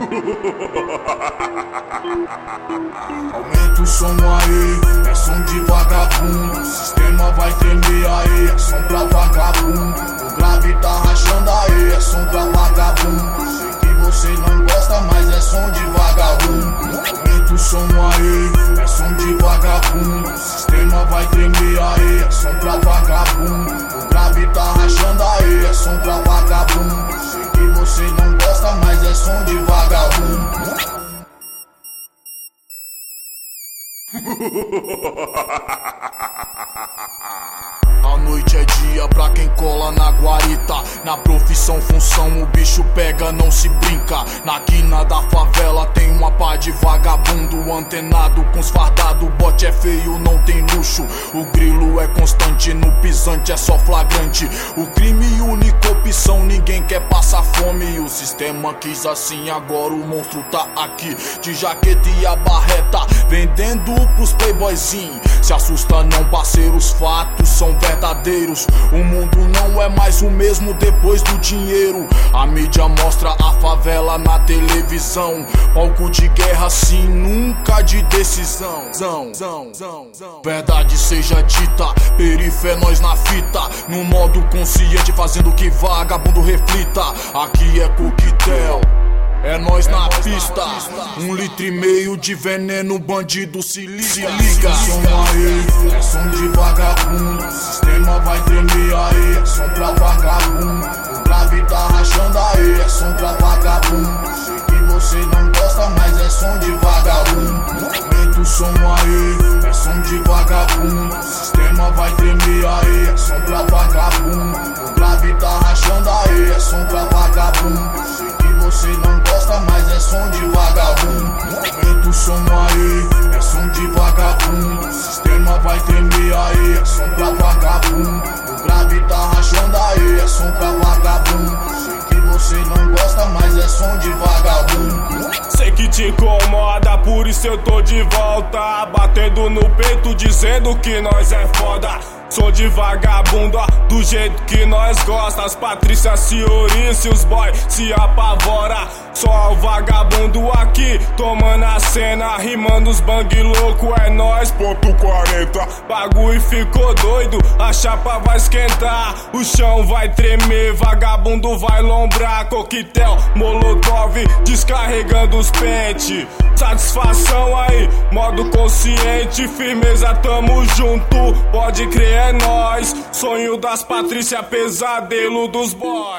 Aumenta o som aí, é som de vagabundo. O sistema vai tremer aí, é som pra vagabundo. O grave tá rachando aí, é som pra vagabundo. Sei que você não gosta, mas é som de vagabundo. Aumenta o som aí, é som de vagabundo. O sistema vai tremer aí, é som pra vagabundo. O grave tá rachando aí, é som pra vagabundo. Sei que você não gosta, mas é som de vagabundo. A noite é dia pra quem cola na guarita. Na profissão, função, o bicho pega, não se brinca. Na quina da favela tem uma pá de vagabundo antenado com os fardados, bote é feio, não tem luxo. O grilo é constante, no pisante é só flagrante. O crime única opção, ninguém quer passar fome. O sistema quis assim, agora o monstro tá aqui. De jaqueta e a barreta, vendendo pros playboyzinhos. Se assusta não, parceiro, os fatos são verdadeiros. O mundo não é mais o mesmo depois do dinheiro. A mídia mostra a favela na televisão. Palco de guerra sim, nunca de decisão. Verdade seja dita, perifa é nós na fita. No modo consciente, fazendo que vagabundo reflita. Aqui é coquetel, é nós na pista. 1,5 litro de veneno, bandido se liga. Som aí, é som de vagabundo. O sistema vai tremer aí, é som pra vagabundo. O grave tá rachando aí, é som pra vagabundo. Sei que você não gosta, mas é som de vagabundo. Aumenta o som aí, é som de vagabundo. O sistema vai tremer aí, é som pra vagabundo. O grave tá rachando aí, é som pra vagabundo. Sei que você não gosta, mas é som de vagabundo. Aumenta o som aí, é som de vagabundo. O sistema vai tremer aí, é som pra vagabundo. O grave tá rachando aí, é som pra vagabundo. Sei que você não gosta, mas é som de vagabundo. Sei que te incomoda, por isso eu tô de volta. Batendo no peito, dizendo que nós é foda. Sou de vagabundo, ó, do jeito que nós gosta. As Patrícia se oriça e os boy se apavora. Só o vagabundo aqui, tomando a cena, rimando os bang louco, é nóis, ponto 40. Bagulho ficou doido, a chapa vai esquentar. O chão vai tremer, vagabundo vai lombrar. Coquetel, molotov, descarregando os pente. Satisfação aí, modo consciente, firmeza, tamo junto, pode crer, é nóis. Sonho das Patrícia, pesadelo dos boy.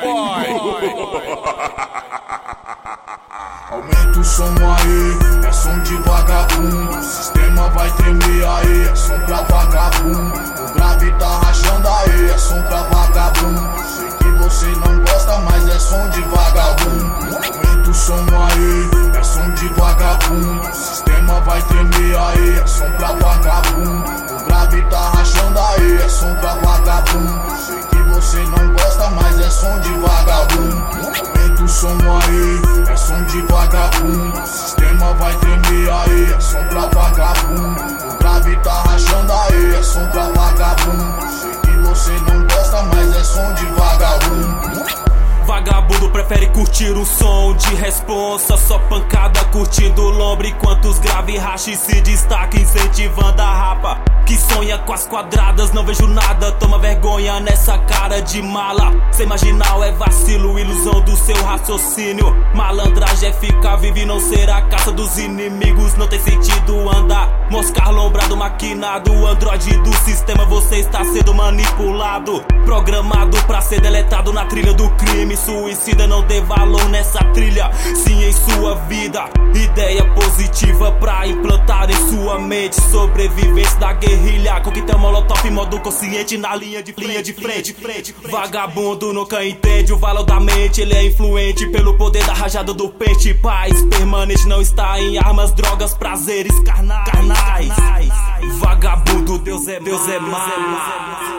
Aumenta o som aí, é som de vagabundo. O sistema vai tremer aí, é som pra vagabundo. O grave tá rachando aí, é som pra vagabundo. Sei que você não gosta, mas é som de vagabundo. Aumenta o som aí, é som de vagabundo. O sistema vai tremer aí, é som pra vagabundo. O grave tá rachando aí, é som pra vagabundo. Sei que você não gosta, mas é som de vagabundo. Aumenta o som aí, é som de vagabundo. O sistema vai tremer aí, é som pra vagabundo. O grave tá rachando aí, é som pra vagabundo. Sei que você não gosta, mas é som de vagabundo. Vagabundo prefere curtir o som de responsa. Só pancada curtindo o lombre, enquanto os grave racha e se destaca, incentivando a rapa. Que sonha com as quadradas, não vejo nada, toma vergonha nessa cara de mala. Sem marginal é vacilo, ilusão do seu raciocínio. Malandragem é ficar vivo e não ser a caça dos inimigos. Não tem sentido andar, moscar lombrado, maquinado. Androide do sistema, você está sendo manipulado. Programado pra ser deletado na trilha do crime. Suicida, não dê valor nessa trilha, sim em sua vida. Ideia positiva pra implantar em sua mente. Sobrevivência da guerrilha, coquetel molotov, modo consciente na linha de frente. Vagabundo nunca entende o valor da mente. Ele é influente pelo poder da rajada do pente. Paz permanente não está em armas, drogas, prazeres carnais. Vagabundo, Deus é mais.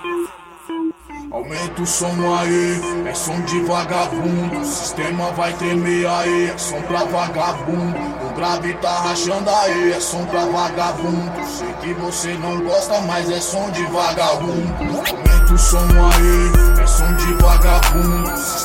Aumenta o som aí, é som de vagabundo. O sistema vai tremer aí, é som pra vagabundo. O grave tá rachando aí, é som pra vagabundo. Sei que você não gosta, mas é som de vagabundo. Aumenta o som aí, é som de vagabundo.